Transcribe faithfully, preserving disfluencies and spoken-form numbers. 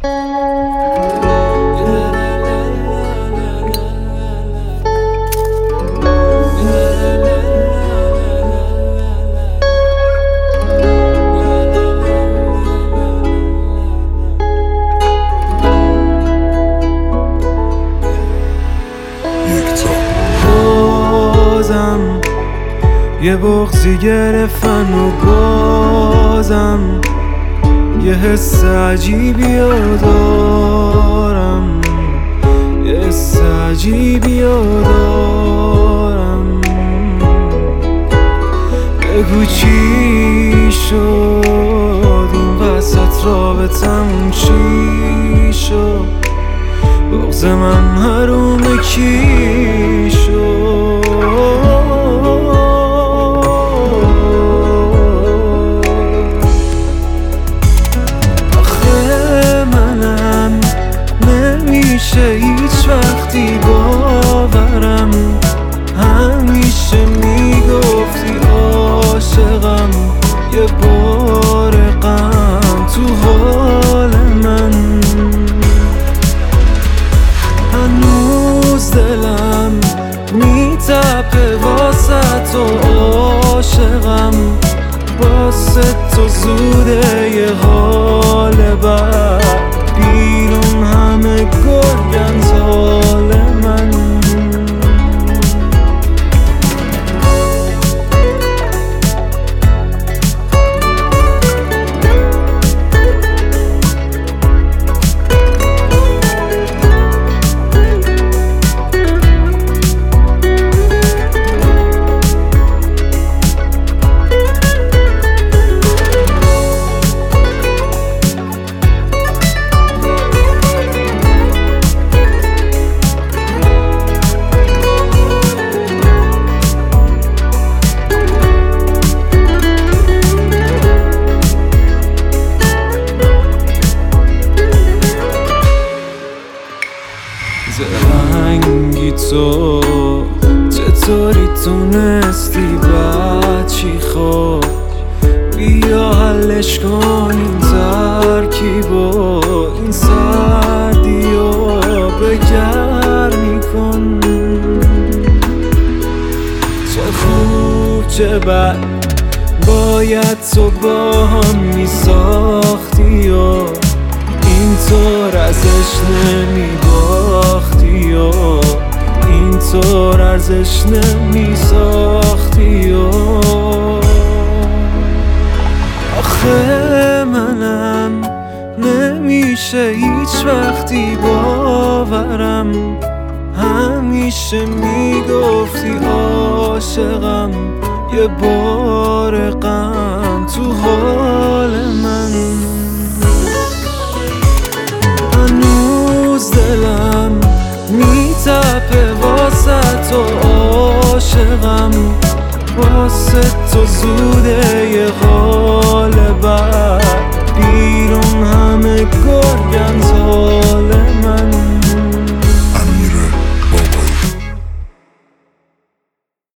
یه بغضی گرفتن و بازم یه حس عجیبی رو دارم، یه حس عجیبی رو دارم. بگو چی شد این وسط رابطمون، چی شد بغض من حروم کی شد؟ نمیشه هیچ وقتی باورم، همیشه میگفتی عاشقم، یه بار غم تو حال من. هنوز دلم میتپه واسه تو عاشقم، واسه تو زوده یه حال بد بیرون همه گرگن زال من. زرنگی تو چطوری تونستی بچی؟ خب بیا حلش کن این ترکیبو، این سردیو به گرمی کن. چه خوب چه بد باید تو با هم میساختی و اینطور ازش نمیباختی و اینطور ارزش نمیساختی و آخه منم نمیشه هیچ وقتی باورم، همیشه میگفتی عاشقم، یه بار غم تو حال من. هنوز دلم میتپه واسه تو عاشقم، واسه تو زوده یه